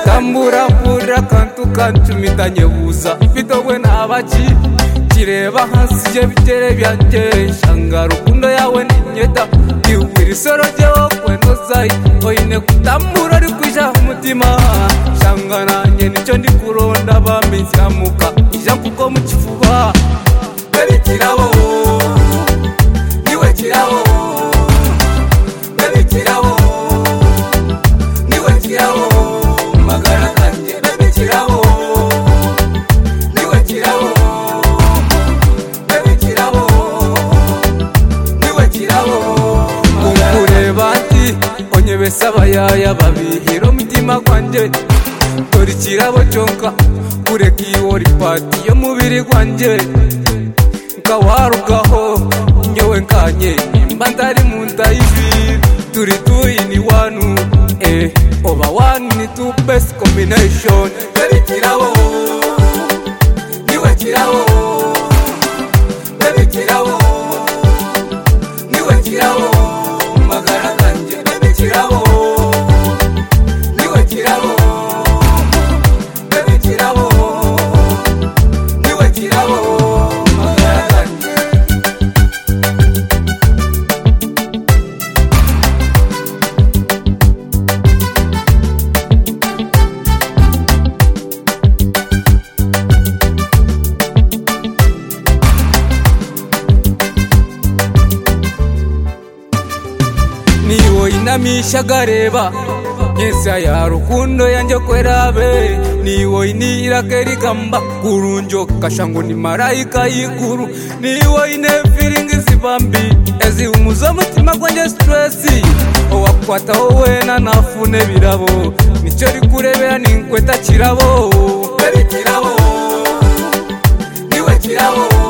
tambura mpurira kantu kancumita nyebuza bitogwe n'abaki kireba hasi je bitere byanjye shanga rukundo yawe ninyeta iwiri soro jewo kweno zai oine kutambura rikwisha umutima shanga nanjye nicyo ndi kuronda bamenzi amuka ija kuko mu kifuba baby kirabo niwe kirabo baby kirabo niwe kirabo magara kanje baby kirabo niwe kirabo baby kirabo niwe kirabo kureba ati onyebesaba yaya babihiro mutima kwanje tori kirabo cyonka kureka iwori pati yo mubiri kwanje nkawarukaho nyewe nkanye nimba ndari mu nda y'ivi turi tuyini wanu over one ni two best combination baby kirabo niwe kirabo baby kirabo niwe kirabo magara kanje baby kirabo niwe kirabo baby kirabo niwe kirabo magara kanje niwo inamisha gareba nyesa ya rukundo yanjye kwerabe niwo inira kerigamba kurunjo kashango ni marayika yikuru niwo ine feeling zibambi ezi umuzo mutima kwanje stress owakwata wowe na nafune birabo nicyo rikurebera ninkweta kirabo baby kirabo niwe kirabo